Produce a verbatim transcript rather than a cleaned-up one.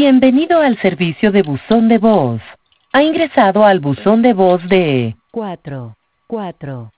Bienvenido al servicio de buzón de voz. Ha ingresado al buzón de voz de cuatro cuatro